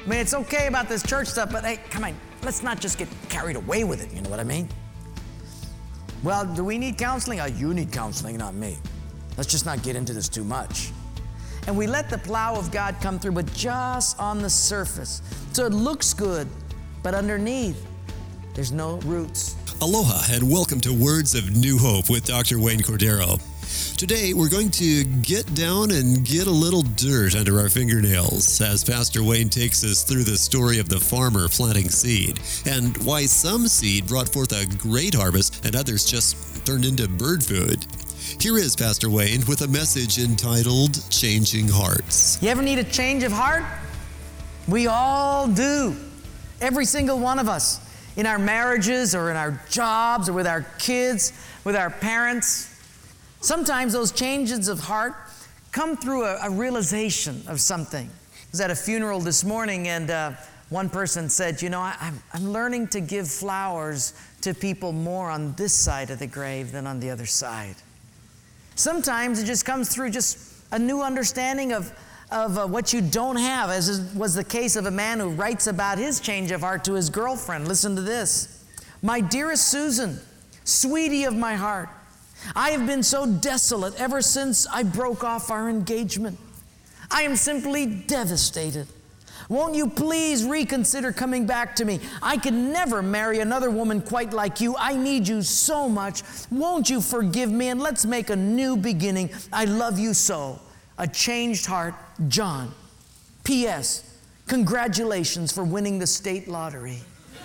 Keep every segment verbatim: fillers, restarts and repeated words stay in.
I mean, it's okay about this church stuff, but hey, come on, let's not just get carried away with it, you know what I mean? Well, do we need counseling? Oh, you need counseling, not me. Let's just not get into this too much. And we let the plow of God come through, but just on the surface. So it looks good, but underneath, there's no roots. Aloha and welcome to Words of New Hope with Doctor Wayne Cordero. Today, we're going to get down and get a little dirt under our fingernails as Pastor Wayne takes us through the story of the farmer planting seed and why some seed brought forth a great harvest and others just turned into bird food. Here is Pastor Wayne with a message entitled Changing Hearts. You ever need a change of heart? We all do. Every single one of us. In our marriages or in our jobs or with our kids, with our parents. Sometimes those changes of heart come through a, a realization of something. I was at a funeral this morning and uh, one person said, you know, I, I'm, I'm learning to give flowers to people more on this side of the grave than on the other side. Sometimes it just comes through just a new understanding of, of uh, what you don't have, as is, was the case of a man who writes about his change of heart to his girlfriend. Listen to this. My dearest Susan, sweetie of my heart, I have been so desolate ever since I broke off our engagement. I am simply devastated. Won't you please reconsider coming back to me? I can never marry another woman quite like you. I need you so much. Won't you forgive me and let's make a new beginning? I love you so. A changed heart, John. P S. Congratulations for winning the state lottery.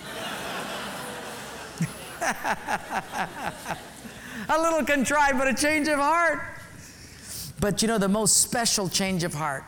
A little contrived, but a change of heart. But you know, the most special change of heart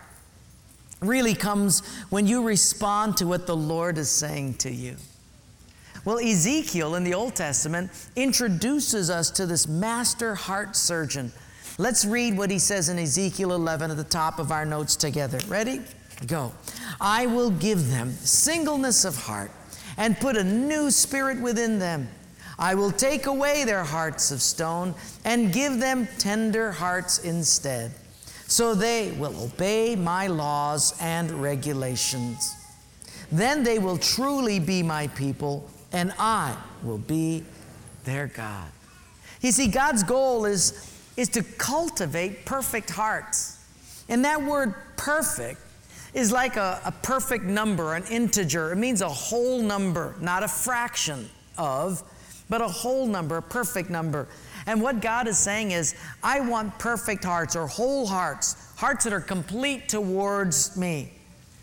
really comes when you respond to what the Lord is saying to you. Well, Ezekiel in the Old Testament introduces us to this master heart surgeon. Let's read what he says in Ezekiel eleven at the top of our notes together. Ready? Go. I will give them singleness of heart and put a new spirit within them. I will take away their hearts of stone and give them tender hearts instead, so they will obey my laws and regulations. Then they will truly be my people, and I will be their God. You see, God's goal is, is to cultivate perfect hearts. And that word perfect is like a, a perfect number, an integer. It means a whole number, not a fraction of, but a whole number, a perfect number. And what God is saying is, I want perfect hearts or whole hearts, hearts that are complete towards me.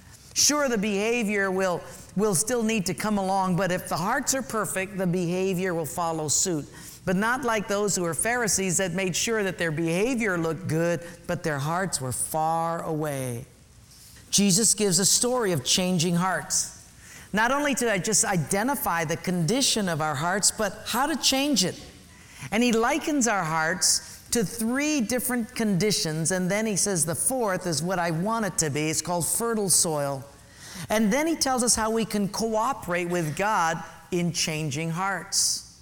Sure, the behavior will, will still need to come along, but if the hearts are perfect, the behavior will follow suit. But not like those who were Pharisees that made sure that their behavior looked good, but their hearts were far away. Jesus gives a story of changing hearts. Not only to just identify the condition of our hearts, but how to change it. And he likens our hearts to three different conditions, and then he says the fourth is what I want it to be. It's called fertile soil. And then he tells us how we can cooperate with God in changing hearts.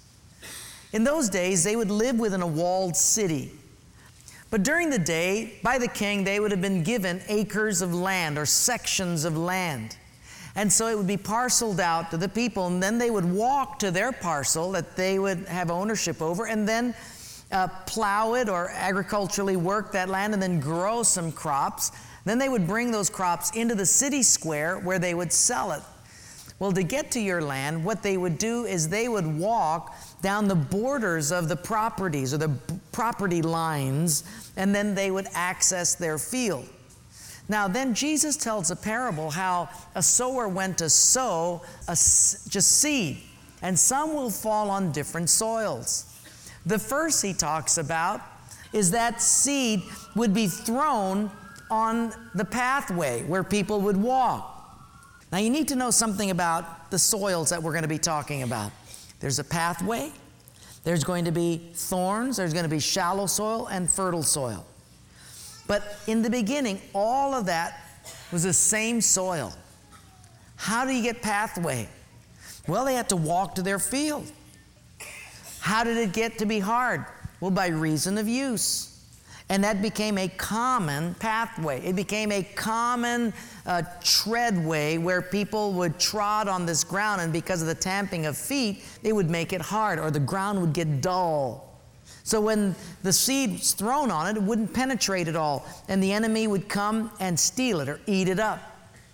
In those days, they would live within a walled city. But during the day, by the king, they would have been given acres of land or sections of land. And so it would be parceled out to the people, and then they would walk to their parcel that they would have ownership over, and then uh, plow it or agriculturally work that land and then grow some crops. Then they would bring those crops into the city square where they would sell it. Well, to get to your land, what they would do is they would walk down the borders of the properties or the b- property lines, and then they would access their field. Now, then Jesus tells a parable how a sower went to sow a, just seed, and some will fall on different soils. The first he talks about is that seed would be thrown on the pathway where people would walk. Now, you need to know something about the soils that we're going to be talking about. There's a pathway, there's going to be thorns, there's going to be shallow soil and fertile soil. But in the beginning, all of that was the same soil. How do you get pathway? Well, they had to walk to their field. How did it get to be hard? Well, by reason of use. And that became a common pathway. It became a common uh, treadway where people would trod on this ground, and because of the tamping of feet, it would make it hard, or the ground would get dull. So when the seed's thrown on it, it wouldn't penetrate at all, and the enemy would come and steal it or eat it up.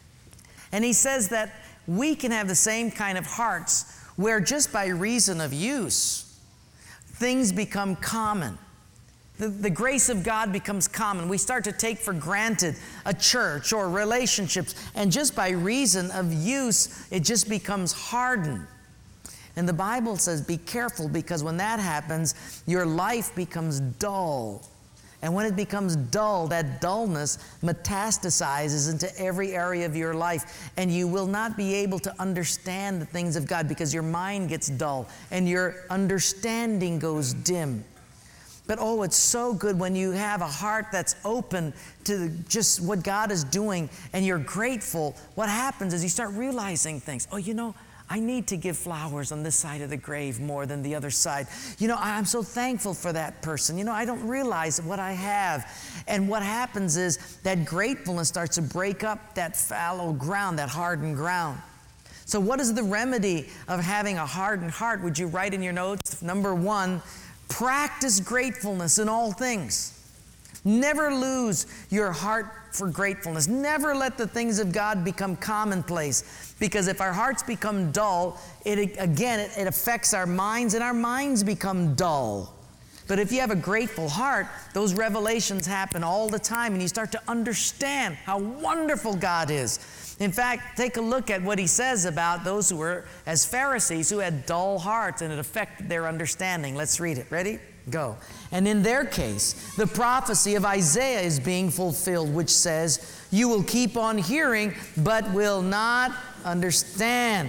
And he says that we can have the same kind of hearts where just by reason of use, things become common. The, the grace of God becomes common. We start to take for granted a church or relationships, and just by reason of use, it just becomes hardened. And the Bible says, be careful, because when that happens, your life becomes dull. And when it becomes dull, that dullness metastasizes into every area of your life, and you will not be able to understand the things of God because your mind gets dull and your understanding goes dim. But oh, it's so good when you have a heart that's open to just what God is doing and you're grateful. What happens is you start realizing things. Oh, you know, I need to give flowers on this side of the grave more than the other side. You know, I'm so thankful for that person. You know, I don't realize what I have. And what happens is that gratefulness starts to break up that fallow ground, that hardened ground. So what is the remedy of having a hardened heart? Would you write in your notes? Number one, practice gratefulness in all things. Never lose your heart for gratefulness. Never let the things of God become commonplace, because if our hearts become dull, it again, it, it affects our minds, and our minds become dull. But if you have a grateful heart, those revelations happen all the time, and you start to understand how wonderful God is. In fact, take a look at what he says about those who were as Pharisees who had dull hearts, and it affected their understanding. Let's read it. Ready? Go. And in their case, the prophecy of Isaiah is being fulfilled, which says, you will keep on hearing, but will not understand.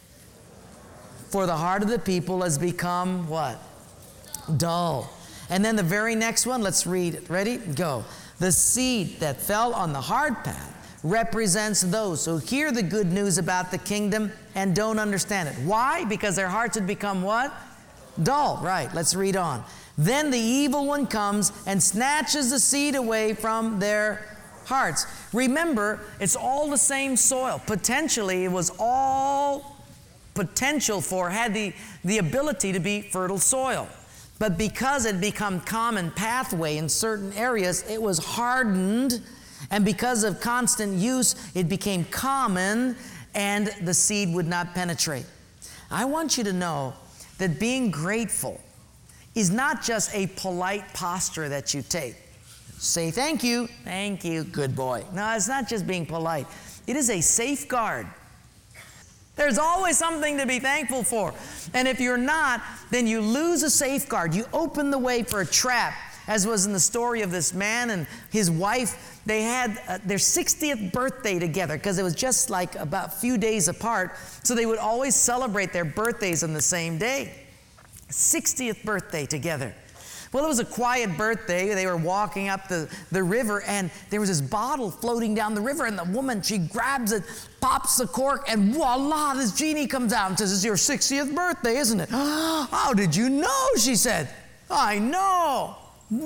For the heart of the people has become what? Dull. And then the very next one, let's read it. Ready? Go. The seed that fell on the hard path represents those who hear the good news about the kingdom and don't understand it. Why? Because their hearts had become what? Dull. Right. Let's read on. Then the evil one comes and snatches the seed away from their hearts. Remember, it's all the same soil. Potentially, it was all potential for, had the, the ability to be fertile soil. But because it become common pathway in certain areas, it was hardened, and because of constant use, it became common, and the seed would not penetrate. I want you to know that being grateful is not just a polite posture that you take. Say thank you, thank you, good boy. No, it's not just being polite. It is a safeguard. There's always something to be thankful for. And if you're not, then you lose a safeguard. You open the way for a trap, as was in the story of this man and his wife. They had uh, their sixtieth birthday together, because it was just like about a few days apart. So they would always celebrate their birthdays on the same day. sixtieth birthday together. Well, it was a quiet birthday. They were walking up the, the river, and there was this bottle floating down the river, and the woman, she grabs it, pops the cork, and voila, this genie comes out and says, it's your sixtieth birthday, isn't it? How did you know? She said. I know.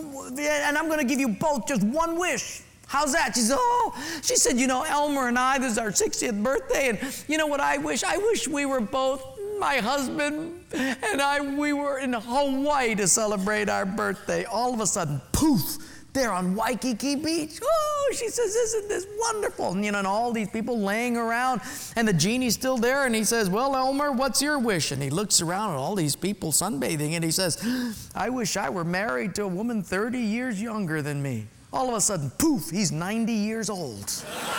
And I'm going to give you both just one wish. How's that? She said, oh, she said, you know, Elmer and I, this is our sixtieth birthday, and you know what I wish? I wish we were both, my husband and I, we were in Hawaii to celebrate our birthday. All of a sudden, poof, they're on Waikiki Beach. Oh, she says, isn't this wonderful? And, you know, and all these people laying around, and the genie's still there, and he says, well, Elmer, what's your wish? And he looks around at all these people sunbathing, and he says, I wish I were married to a woman thirty years younger than me. All of a sudden, poof, he's ninety years old.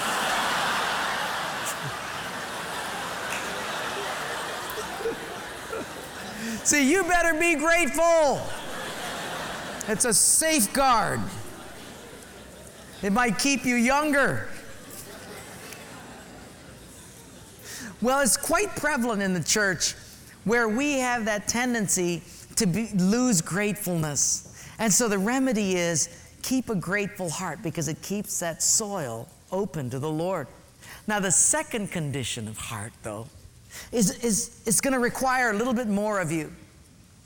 See, you better be grateful. It's a safeguard. It might keep you younger. Well, it's quite prevalent in the church where we have that tendency to be, lose gratefulness. And so the remedy is keep a grateful heart, because it keeps that soil open to the Lord. Now, the second condition of heart, though, is, is it's going to require a little bit more of you.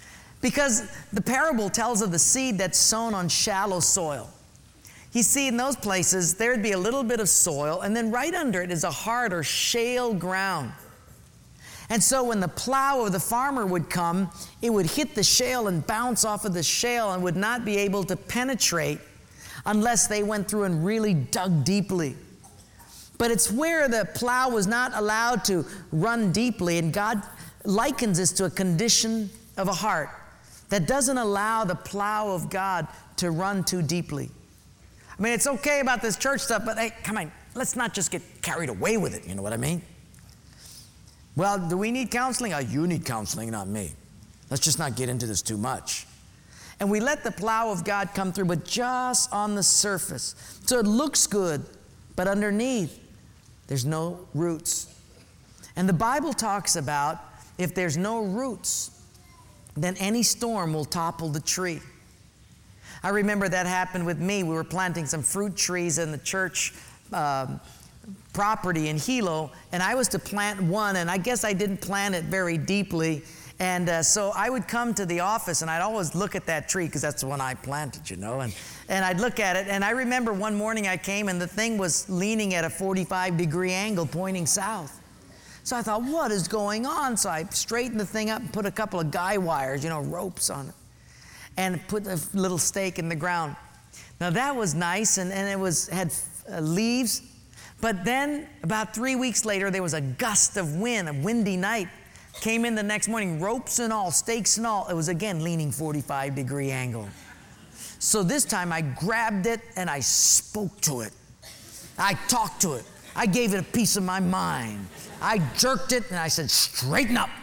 Because the parable tells of the seed that's sown on shallow soil. You see, in those places, there'd be a little bit of soil, and then right under it is a hard or shale ground. And so when the plow of the farmer would come, it would hit the shale and bounce off of the shale and would not be able to penetrate unless they went through and really dug deeply. But it's where the plow was not allowed to run deeply, and God likens this to a condition of a heart that doesn't allow the plow of God to run too deeply. I mean, it's okay about this church stuff, but hey, come on, let's not just get carried away with it, you know what I mean? Well, do we need counseling? Oh, you need counseling, not me. Let's just not get into this too much. And we let the plow of God come through, but just on the surface. So it looks good, but underneath, there's no roots. And the Bible talks about if there's no roots, then any storm will topple the tree. I remember that happened with me. We were planting some fruit trees in the church um, property in Hilo, and I was to plant one, and I guess I didn't plant it very deeply. And uh, so I would come to the office, and I'd always look at that tree because that's the one I planted, you know. And, and I'd look at it, and I remember one morning I came, and the thing was leaning at a forty-five degree angle pointing south. So I thought, what is going on? So I straightened the thing up and put a couple of guy wires, you know, ropes on it, and put a little stake in the ground. Now that was nice, and, and it was had uh, leaves. But then about three weeks later, there was a gust of wind, a windy night. Came in the next morning, ropes and all, stakes and all. It was again leaning forty-five degree angle. So this time I grabbed it and I spoke to it. I talked to it. I gave it a piece of my mind. I jerked it and I said, straighten up.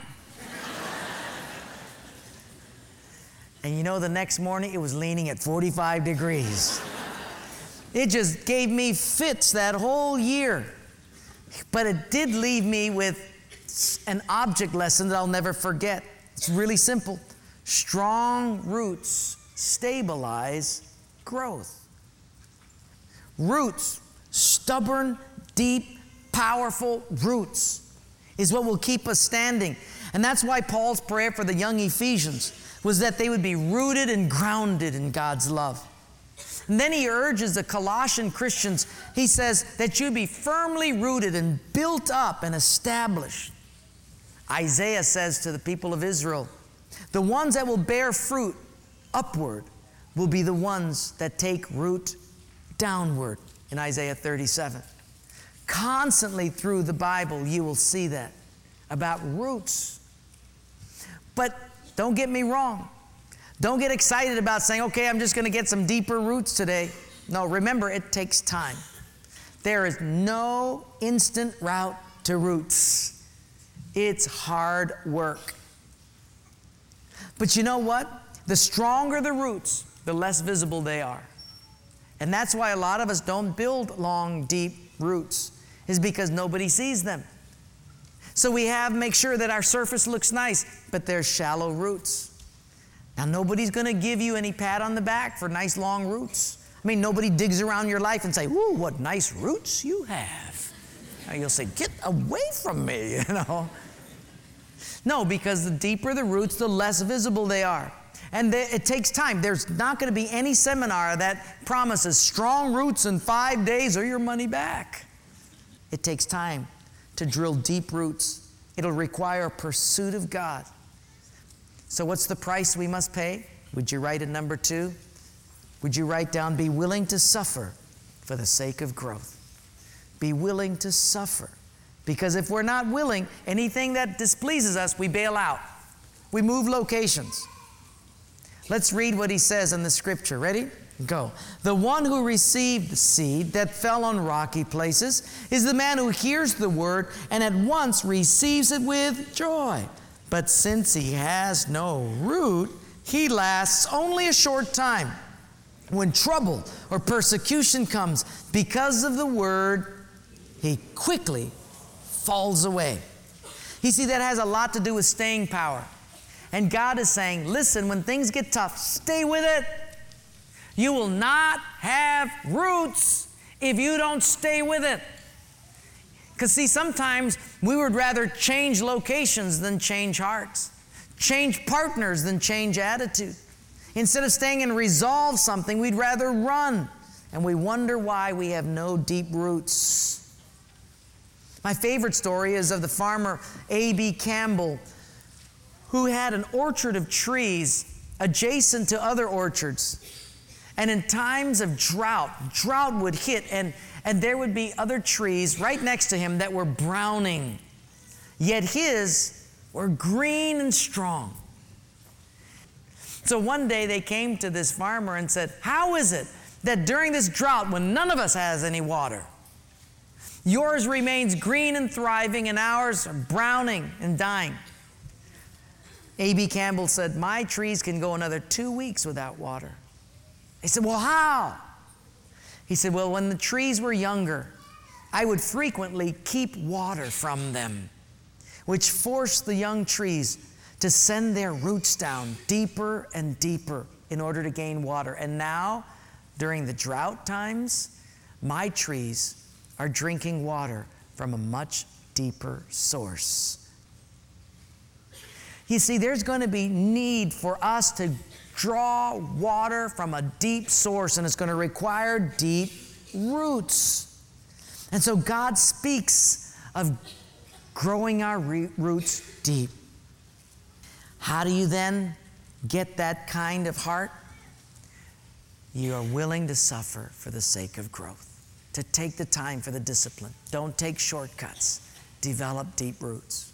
And you know, the next morning it was leaning at forty-five degrees. It just gave me fits that whole year. But it did leave me with an object lesson that I'll never forget. It's really simple. Strong roots stabilize growth. Roots, stubborn, deep, powerful roots is what will keep us standing. And that's why Paul's prayer for the young Ephesians was that they would be rooted and grounded in God's love. And then he urges the Colossian Christians, he says, that you be firmly rooted and built up and established. Isaiah says to the people of Israel, the ones that will bear fruit upward will be the ones that take root downward in Isaiah thirty-seven. Constantly through the Bible, you will see that about roots. But don't get me wrong. Don't get excited about saying, okay, I'm just going to get some deeper roots today. No, remember, it takes time. There is no instant route to roots. It's hard work. But you know what? The stronger the roots, the less visible they are. And that's why a lot of us don't build long, deep roots, is because nobody sees them. So we have make sure that our surface looks nice, but there's shallow roots. Now, nobody's going to give you any pat on the back for nice long roots. I mean, nobody digs around your life and say, "Woo, what nice roots you have." Now, you'll say, "Get away from me," you know. No, because the deeper the roots, the less visible they are. And they, it takes time. There's not going to be any seminar that promises strong roots in five days or your money back. It takes time to drill deep roots. It'll require a pursuit of God. So what's the price we must pay? Would you write it number two? Would you write down, be willing to suffer for the sake of growth? Be willing to suffer. Because if we're not willing, anything that displeases us, we bail out. We move locations. Let's read what he says in the scripture. Ready? Go. The one who received the seed that fell on rocky places is the man who hears the word and at once receives it with joy. But since he has no root, he lasts only a short time. When trouble or persecution comes because of the word, he quickly falls away. You see, that has a lot to do with staying power. And God is saying, listen, when things get tough, stay with it. You will not have roots if you don't stay with it. Because see, sometimes we would rather change locations than change hearts. change partners than change attitude. Instead of staying and resolve something, we'd rather run. And we wonder why we have no deep roots. My favorite story is of the farmer A B Campbell, who had an orchard of trees adjacent to other orchards. And in times of drought, drought would hit, and, and there would be other trees right next to him that were browning. Yet his were green and strong. So one day they came to this farmer and said, "How is it that during this drought, when none of us has any water, yours remains green and thriving and ours are browning and dying?" A B Campbell said, "My trees can go another two weeks without water." They said, "Well, how?" He said, "Well, when the trees were younger, I would frequently keep water from them, which forced the young trees to send their roots down deeper and deeper in order to gain water. And now, during the drought times, my trees are drinking water from a much deeper source." You see, there's going to be need for us to draw water from a deep source, and it's going to require deep roots. And so God speaks of growing our re- roots deep. How do you then get that kind of heart? You are willing to suffer for the sake of growth, to take the time for the discipline. Don't take shortcuts. Develop deep roots.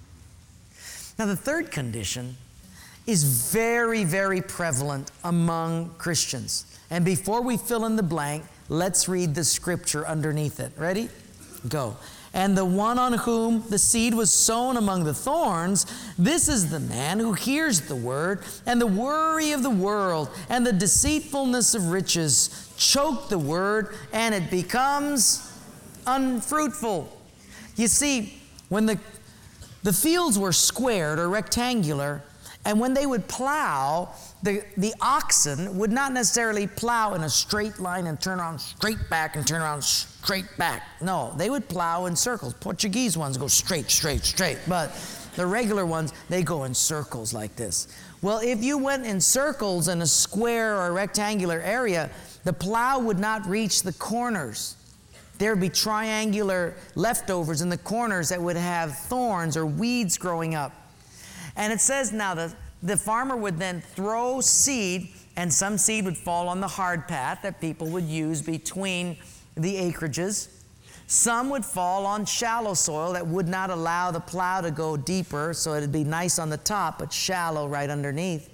Now, the third condition is very, very prevalent among Christians. And before we fill in the blank, let's read the scripture underneath it. Ready? Go. "And the one on whom the seed was sown among the thorns, this is the man who hears the word, and the worry of the world and the deceitfulness of riches choke the word, and it becomes unfruitful." You see, when the, the fields were squared or rectangular, and when they would plow, the, the oxen would not necessarily plow in a straight line and turn around straight back and turn around straight back. No, they would plow in circles. Portuguese ones go straight, straight, straight. But the regular ones, they go in circles like this. Well, if you went in circles in a square or a rectangular area, the plow would not reach the corners. There would be triangular leftovers in the corners that would have thorns or weeds growing up. And it says now that the farmer would then throw seed, and some seed would fall on the hard path that people would use between the acreages. Some would fall on shallow soil that would not allow the plow to go deeper, so it'd be nice on the top, but shallow right underneath.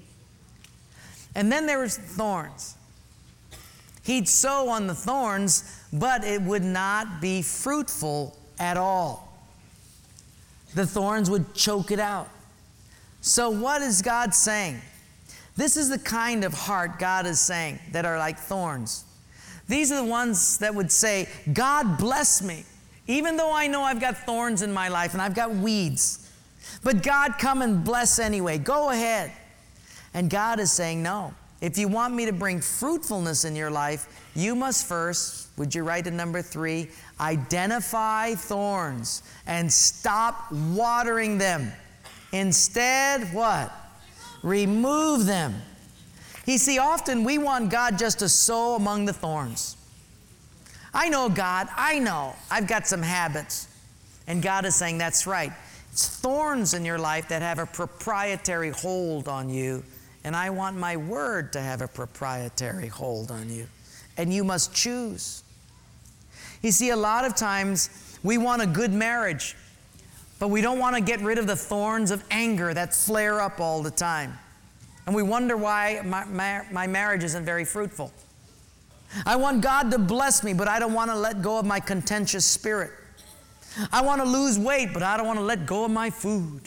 And then there was thorns. He'd sow on the thorns, but it would not be fruitful at all. The thorns would choke it out. So what is God saying? This is the kind of heart God is saying that are like thorns. These are the ones that would say, "God bless me, even though I know I've got thorns in my life and I've got weeds. But God, come and bless anyway. Go ahead." And God is saying, "No. If you want me to bring fruitfulness in your life, you must first," would you write to number three, "identify thorns and stop watering them. Instead, what? Remove them." You see, often we want God just to sow among the thorns. I know, God, I know. I've got some habits. And God is saying, that's right. It's thorns in your life that have a proprietary hold on you. And I want my word to have a proprietary hold on you. And you must choose. You see, a lot of times we want a good marriage, but we don't want to get rid of the thorns of anger that flare up all the time. And we wonder why my, my, my marriage isn't very fruitful. I want God to bless me, but I don't want to let go of my contentious spirit. I want to lose weight, but I don't want to let go of my food.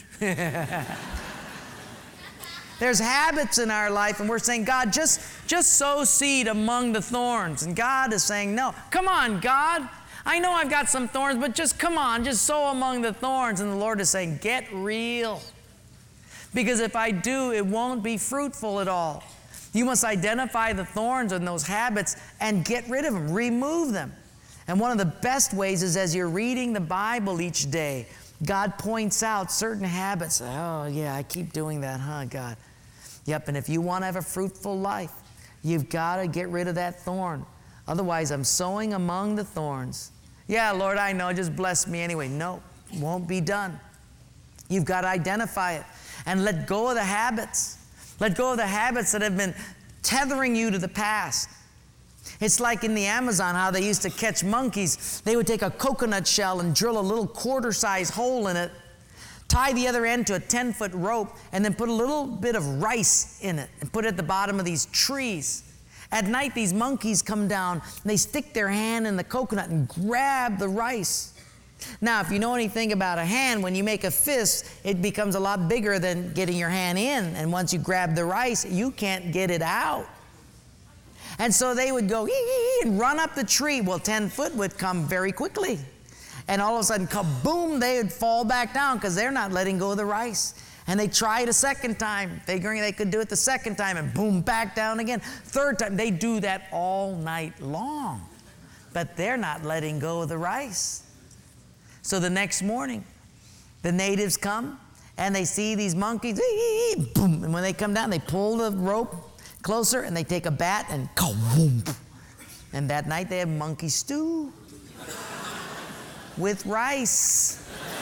There's habits in our life, and we're saying, "God, just, just sow seed among the thorns." And God is saying, "No, come on, God. I know I've got some thorns, but just come on, just sow among the thorns." And the Lord is saying, "Get real. Because if I do, it won't be fruitful at all." You must identify the thorns and those habits and get rid of them, remove them. And one of the best ways is as you're reading the Bible each day, God points out certain habits. Oh, yeah, I keep doing that, huh, God? Yep, and if you want to have a fruitful life, you've got to get rid of that thorn. Otherwise, I'm sowing among the thorns. Yeah, Lord, I know, just bless me anyway. No, won't be done. You've got to identify it and let go of the habits. Let go of the habits that have been tethering you to the past. It's like in the Amazon how they used to catch monkeys. They would take a coconut shell and drill a little quarter-size hole in it, tie the other end to a ten-foot rope, and then put a little bit of rice in it and put it at the bottom of these trees. At night, these monkeys come down, and they stick their hand in the coconut and grab the rice. Now, if you know anything about a hand, when you make a fist, it becomes a lot bigger than getting your hand in. And once you grab the rice, you can't get it out. And so they would go ee, and run up the tree. Well, ten foot would come very quickly. And all of a sudden, kaboom, they would fall back down because they're not letting go of the rice. And they try it a second time, figuring they could do it the second time, and boom, back down again. Third time, they do that all night long. But they're not letting go of the rice. So the next morning, the natives come, and they see these monkeys, ee, boom. And when they come down, they pull the rope closer, and they take a bat, and kaboom. And that night, they have monkey stew with rice.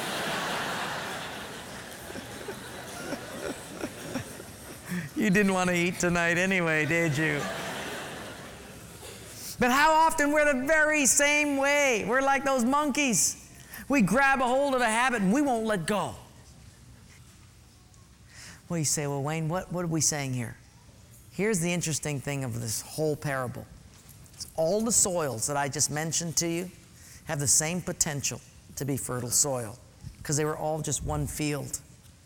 You didn't want to eat tonight anyway, did you? But how often we're the very same way. We're like those monkeys. We grab a hold of a habit and we won't let go. Well, you say, well, Wayne, what, what are we saying here? Here's the interesting thing of this whole parable. It's all the soils that I just mentioned to you have the same potential to be fertile soil because they were all just one field.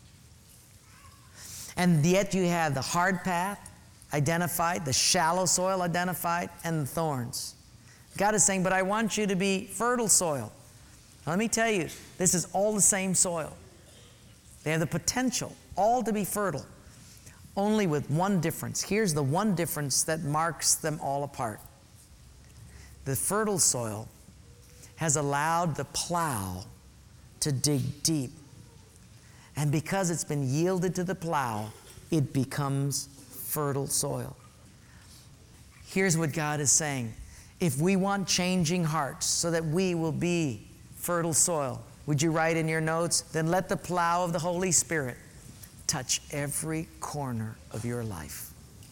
And yet you have the hard path identified, the shallow soil identified, and the thorns. God is saying, but I want you to be fertile soil. Now, let me tell you, this is all the same soil. They have the potential all to be fertile, only with one difference. Here's the one difference that marks them all apart. The fertile soil has allowed the plow to dig deep. And because it's been yielded to the plow, it becomes fertile soil. Here's what God is saying. If we want changing hearts so that we will be fertile soil, would you write in your notes, then let the plow of the Holy Spirit touch every corner of your life.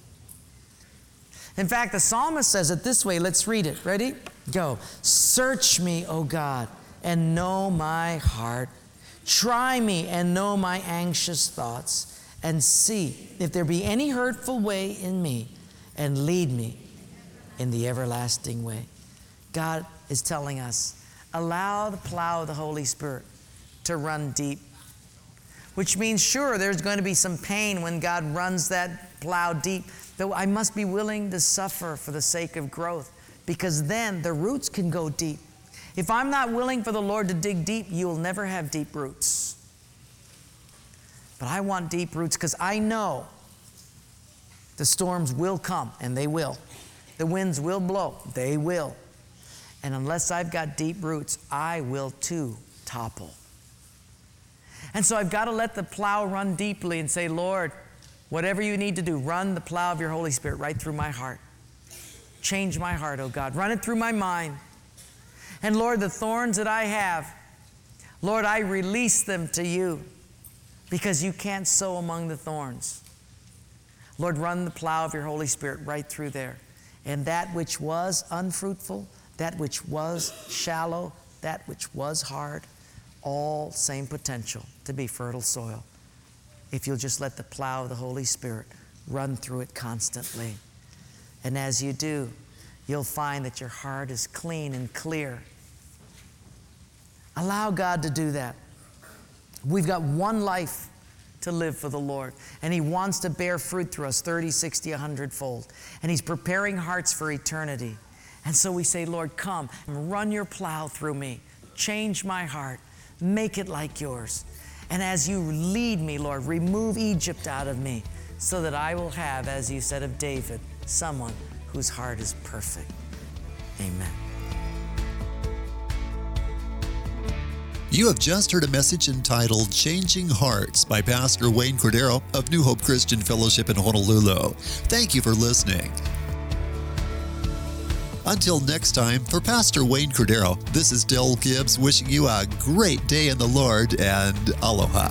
In fact, the psalmist says it this way. Let's read it. Ready? Go. Search me, O God, and know my heart. Try me and know my anxious thoughts, and see if there be any hurtful way in me, and lead me in the everlasting way. God is telling us, allow the plow of the Holy Spirit to run deep, which means, sure, there's going to be some pain when God runs that plow deep, but I must be willing to suffer for the sake of growth, because then the roots can go deep. If I'm not willing for the Lord to dig deep, you will never have deep roots. But I want deep roots because I know the storms will come, and they will. The winds will blow, they will. And unless I've got deep roots, I will too topple. And so I've got to let the plow run deeply and say, Lord, whatever you need to do, run the plow of your Holy Spirit right through my heart. Change my heart, oh God. Run it through my mind. And Lord, the thorns that I have, Lord, I release them to you because you can't sow among the thorns. Lord, run the plow of your Holy Spirit right through there. And that which was unfruitful, that which was shallow, that which was hard, all same potential to be fertile soil. If you'll just let the plow of the Holy Spirit run through it constantly. And as you do, you'll find that your heart is clean and clear. Allow God to do that. We've got one life to live for the Lord, and He wants to bear fruit through us thirty, sixty, a hundred fold. And He's preparing hearts for eternity. And so we say, Lord, come and run your plow through me. Change my heart. Make it like yours. And as you lead me, Lord, remove Egypt out of me so that I will have, as you said of David, someone whose heart is perfect. Amen. You have just heard a message entitled Changing Hearts by Pastor Wayne Cordero of New Hope Christian Fellowship in Honolulu. Thank you for listening. Until next time, for Pastor Wayne Cordero, this is Del Gibbs wishing you a great day in the Lord and aloha.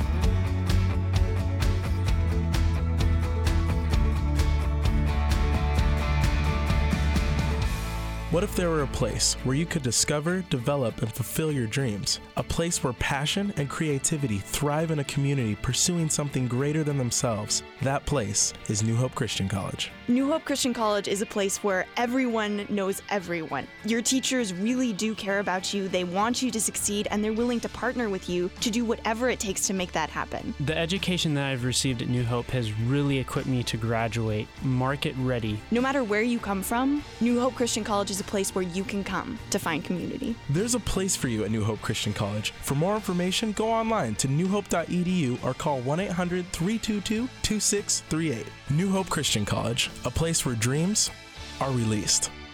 What if there were a place where you could discover, develop, and fulfill your dreams? A place where passion and creativity thrive in a community pursuing something greater than themselves. That place is New Hope Christian College. New Hope Christian College is a place where everyone knows everyone. Your teachers really do care about you, they want you to succeed, and they're willing to partner with you to do whatever it takes to make that happen. The education that I've received at New Hope has really equipped me to graduate market ready. No matter where you come from, New Hope Christian College is a place where you can come to find community. There's a place for you at New Hope Christian College. For more information, go online to new hope dot e d u or call one eight hundred, three two two, two six three eight. New Hope Christian College, a place where dreams are released.